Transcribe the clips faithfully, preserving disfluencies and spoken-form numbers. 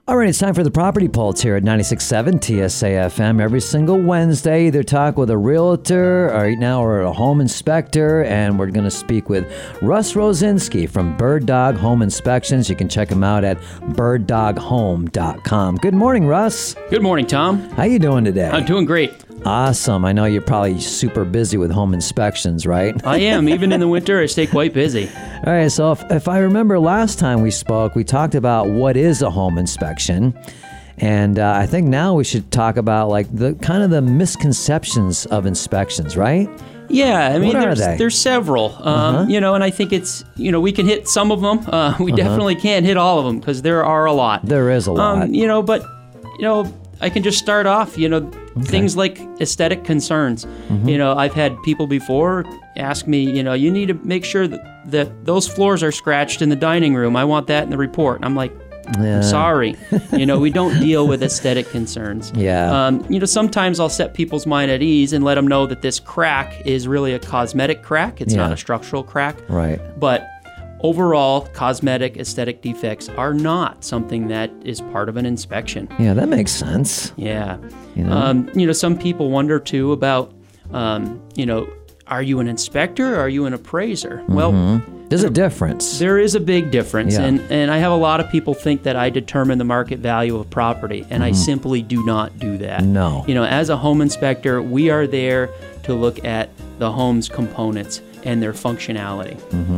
All right, it's time for the Property Pulse here at ninety-six point seven T S A F M. Every single Wednesday, either talk with a realtor or right now or a home inspector, and we're going to speak with Russ Rosinski from Bird Dog Home Inspections. You can check him out at bird dog home dot com. Good morning, Russ. Good morning, Tom. How you doing today? I'm doing great. Awesome. I know you're probably super busy with home inspections, right? I am. Even in the winter, I stay quite busy. All right, so if, if I remember last time we spoke, we talked about what is a home inspection. And uh, I think now we should talk about like the kind of the misconceptions of inspections, right? Yeah, I mean, What are there's, they? there's several, um, Uh-huh. you know, and I think it's, you know, we can hit some of them. Uh, we Uh-huh. definitely can't hit all of them because there are a lot. There is a lot. Um, you know, but, you know, I can just start off, you know, things like aesthetic concerns. Mm-hmm. You know, I've had people before ask me, you know, you need to make sure that, that those floors are scratched in the dining room. I want that in the report. And I'm like, Yeah. I'm sorry. You know, we don't deal with aesthetic concerns. Yeah. Um, you know, sometimes I'll set people's mind at ease and let them know that this crack is really a cosmetic crack. It's Yeah. not a structural crack. Right. But overall, cosmetic aesthetic defects are not something that is part of an inspection. Yeah, that makes sense. Yeah. You know? Um, you know, some people wonder too about, um, you know, are you an inspector or are you an appraiser? Well, There's a difference. there is a big difference, Yeah. and, and I have a lot of people think that I determine the market value of property, and I simply do not do that. No. You know, as a home inspector, we are there to look at the home's components and their functionality.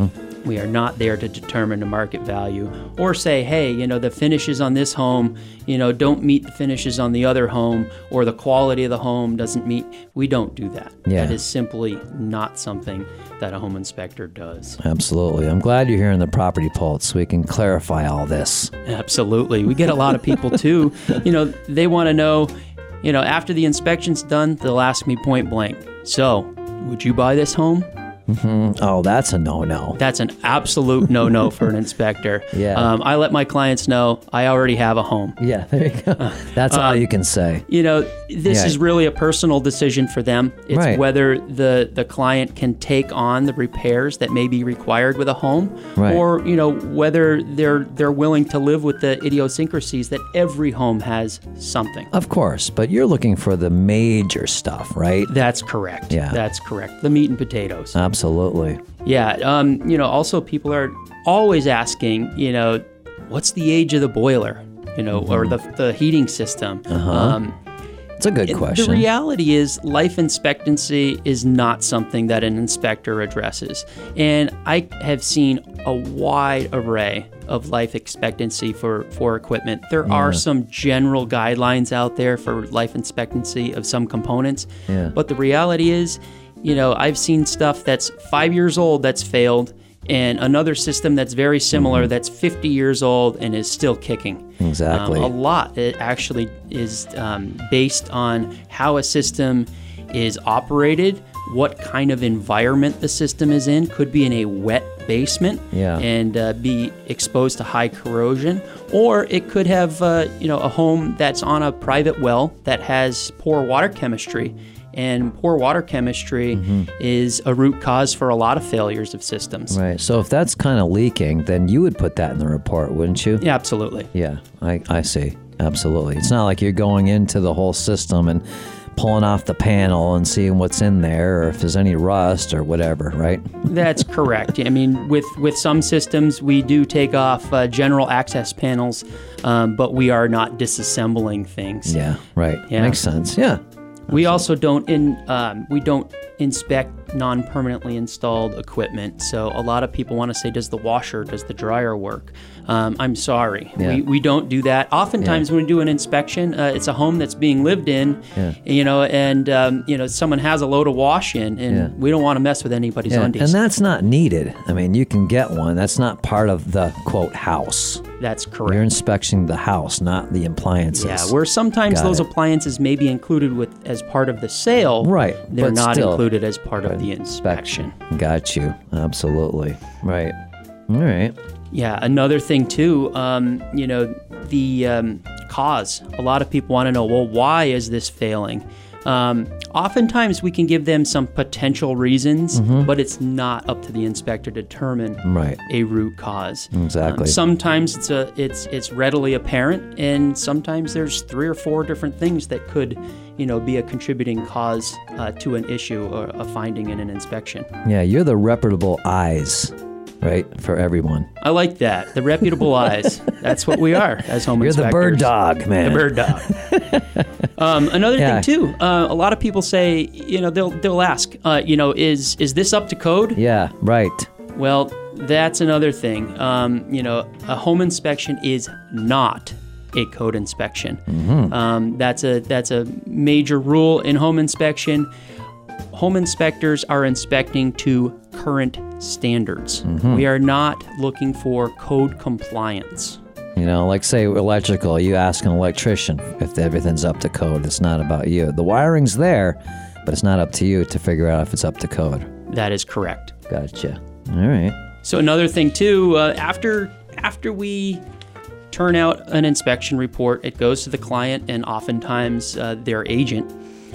We are not there to determine the market value or say, hey, you know, the finishes on this home, you know, don't meet the finishes on the other home, or the quality of the home doesn't meet. We don't do that. Yeah. That is simply not something that a home inspector does. Absolutely. I'm glad you're here in the Property Pulse so we can clarify all this. Absolutely. We get a lot of people too, you know, they want to know, you know, after the inspection's done, they'll ask me point blank, so would you buy this home? Oh, that's a no-no. That's an absolute no-no for an inspector. Yeah. Um, I let my clients know I already have a home. Yeah, there you go. That's all you can say. You know, this Yeah. is really a personal decision for them. It's Right. whether the, the client can take on the repairs that may be required with a home, Right. or, you know, whether they're they're willing to live with the idiosyncrasies that every home has something. Of course, but you're looking for the major stuff, right? That's correct. Yeah. That's correct. The meat and potatoes. Absolutely. Yeah. Um, you know, also people are always asking, you know, what's the age of the boiler, you know, or the, the heating system? Um, It's a good the question. reality is life expectancy is not something that an inspector addresses. And I have seen a wide array of life expectancy for, for equipment. There are some general guidelines out there for life expectancy of some components. Yeah. But the reality is, you know, I've seen stuff that's five years old that's failed, and another system that's very similar that's fifty years old and is still kicking. Exactly. Um, a lot it actually is um, based on how a system is operated, what kind of environment the system is in. Could be in a wet basement Yeah. and uh, be exposed to high corrosion, or it could have uh, you know, a home that's on a private well that has poor water chemistry. And poor water chemistry is a root cause for a lot of failures of systems. Right. So if that's kind of leaking, then you would put that in the report, wouldn't you? Yeah, absolutely. Yeah, I, I see. Absolutely. It's not like you're going into the whole system and pulling off the panel and seeing what's in there or if there's any rust or whatever, right? That's correct. I mean, with, with some systems, we do take off uh, general access panels, um, but we are not disassembling things. Yeah, right. Yeah. Makes sense. Yeah. We also don't in um, we don't inspect non-permanently installed equipment. So a lot of people want to say, does the washer, does the dryer work? Um, I'm sorry, Yeah. we, we don't do that. Oftentimes when we do an inspection, uh, it's a home that's being lived in, Yeah. you know, and um, you know, someone has a load of wash in, and Yeah. we don't want to mess with anybody's Yeah, undies. and that's not needed. I mean, you can get one. That's not part of the, quote, house. That's You're correct. inspecting the house, not the appliances. Yeah, where sometimes Got those it. appliances may be included with as part of the sale. Right, They're but not still, included as part of the inspection. Got you. Absolutely. Right. All right. Yeah, another thing too, um, you know, the um, cause. A lot of people want to know, well, why is this failing? Um, oftentimes we can give them some potential reasons, Mm-hmm. but it's not up to the inspector to determine Right. a root cause. Exactly. Um, sometimes it's a it's it's readily apparent, and sometimes there's three or four different things that could, you know, be a contributing cause uh, to an issue or a finding in an inspection. Yeah, you're the reputable eyes, right, for everyone. I like that. The reputable eyes. That's what we are as home You're inspectors. the bird dog, man. The bird dog. um, another Yeah. thing too, uh, a lot of people say, you know, they'll they'll ask, uh, you know, is is this up to code? Yeah, right. Well, that's another thing. Um, you know, a home inspection is not a code inspection. Mm-hmm. Um, that's a that's a major rule in home inspection. Home inspectors are inspecting to current standards. Mm-hmm. We are not looking for code compliance. You know, like say electrical, you ask an electrician if everything's up to code. It's not about you. The wiring's there, but it's not up to you to figure out if it's up to code. That is correct. Gotcha. All right. So another thing too, uh, after after we turn out an inspection report, it goes to the client and oftentimes uh, their agent,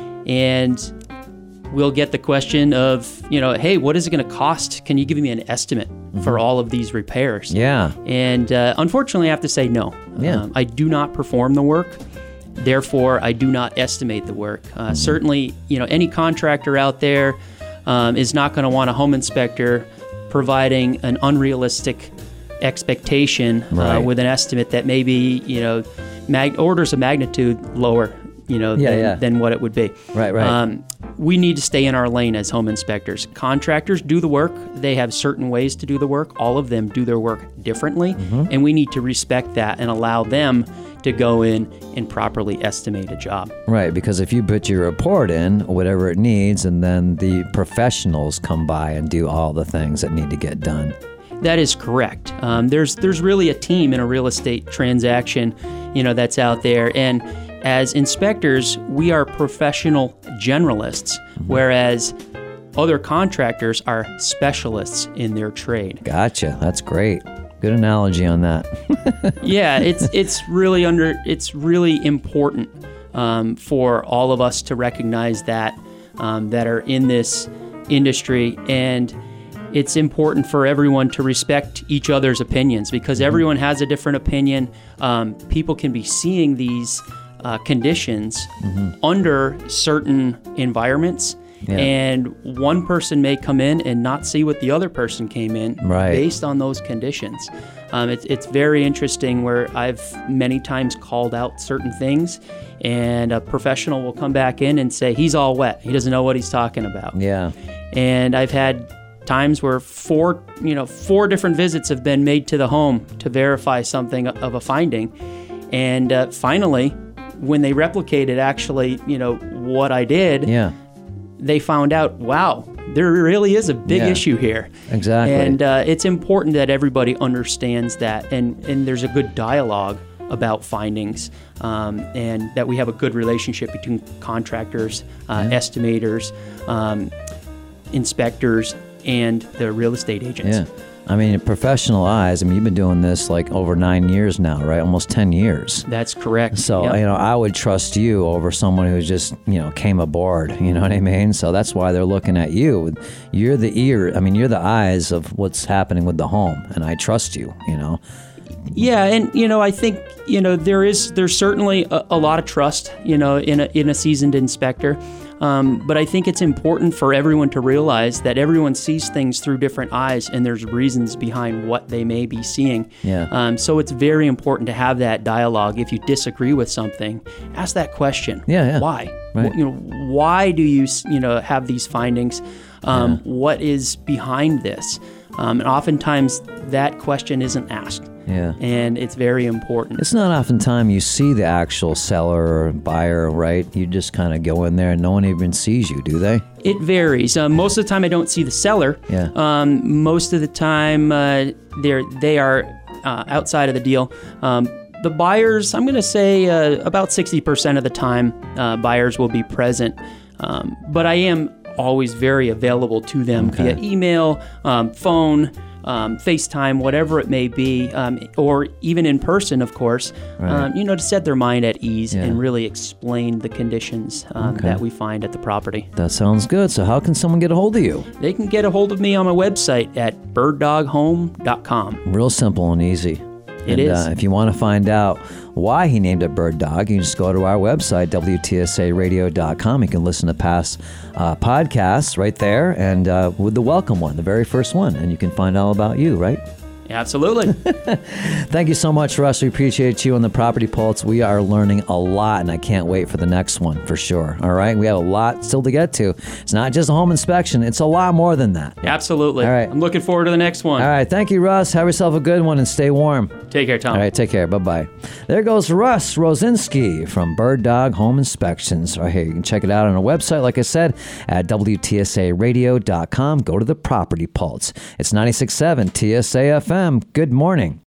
and we'll get the question of, you know, hey, what is it going to cost? Can you give me an estimate mm-hmm. for all of these repairs? Yeah. And uh, unfortunately, I have to say no. Yeah. Um, I do not perform the work. Therefore, I do not estimate the work. Uh, mm-hmm. Certainly, you know, any contractor out there um, is not going to want a home inspector providing an unrealistic expectation right. uh, with an estimate that may be, you know, mag- orders of magnitude lower, you know, yeah, than, yeah. than what it would be. Right, right. Um, we need to stay in our lane as home inspectors. Contractors do the work. They have certain ways to do the work. All of them do their work differently, mm-hmm. and we need to respect that and allow them to go in and properly estimate a job. Right, because if you put your report in, whatever it needs, and then the professionals come by and do all the things that need to get done. That is correct. Um, there's there's really a team in a real estate transaction, you know, that's out there, and as inspectors, we are professional generalists, mm-hmm. whereas other contractors are specialists in their trade. Gotcha. That's great. Good analogy on that. Yeah, it's it's really under it's really important um, for all of us to recognize that um, that are in this industry, and it's important for everyone to respect each other's opinions because everyone has a different opinion. Um, people can be seeing these uh, conditions mm-hmm. under certain environments. Yeah. And one person may come in and not see what the other person came in right. based on those conditions. Um, it, it's very interesting where I've many times called out certain things and a professional will come back in and say, he's all wet. He doesn't know what he's talking about. Yeah. And I've had times where four, you know, four different visits have been made to the home to verify something of a finding. And uh, finally, when they replicated actually, you know, what I did, yeah. they found out, wow, there really is a big yeah, issue here. Exactly. And uh, it's important that everybody understands that, and, and there's a good dialogue about findings, um, and that we have a good relationship between contractors, uh, yeah. estimators, um, inspectors, and the real estate agents. Yeah. I mean, professional eyes, I mean, you've been doing this like over nine years now, right? Almost ten years. That's correct. So, yep. you know, I would trust you over someone who just, you know, came aboard, you know what I mean? So that's why they're looking at you. You're the ear, I mean, you're the eyes of what's happening with the home, and I trust you, you know? Yeah, and, you know, I think, you know, there is, there's certainly a, a lot of trust, you know, in a, in a seasoned inspector. Um, but I think it's important for everyone to realize that everyone sees things through different eyes, and there's reasons behind what they may be seeing. Yeah. Um, so it's very important to have that dialogue. If you disagree with something, ask that question. Yeah, yeah. Why? Right. You know, why do you, you know, have these findings? Um, Yeah. What is behind this? Um, and oftentimes that question isn't asked. Yeah. And it's very important. It's not often time you see the actual seller or buyer, right? You just kind of go in there and no one even sees you, do they? It varies. Uh, most of the time I don't see the seller. Yeah. Um, most of the time uh, they're, they are uh, outside of the deal. Um, the buyers, I'm going to say uh, about sixty percent of the time uh, buyers will be present. Um, but I am always very available to them Okay. via email, um, phone, um, FaceTime, whatever it may be, um, or even in person, of course, Right. um, you know, to set their mind at ease Yeah. and really explain the conditions um, Okay. that we find at the property. That sounds good. So how can someone get a hold of you? They can get a hold of me on my website at bird dog home dot com. Real simple and easy. It and, is. Uh, if you want to find out why he named it Bird Dog, you can just go to our website, W T S A radio dot com. You can listen to past uh, podcasts right there, and uh, with the welcome one, the very first one, and you can find all about you, right? Absolutely. Thank you so much, Russ. We appreciate you on the Property Pulse. We are learning a lot, and I can't wait for the next one for sure. All right? We have a lot still to get to. It's not just a home inspection. It's a lot more than that. Absolutely. All right. I'm looking forward to the next one. All right. Thank you, Russ. Have yourself a good one and stay warm. Take care, Tom. All right, take care. Bye-bye. There goes Russ Rosinski from Bird Dog Home Inspections. Right here, you can check it out on our website, like I said, at W T S A radio dot com. Go to the Property Pulse. It's ninety-six point seven T S A F M. Good morning.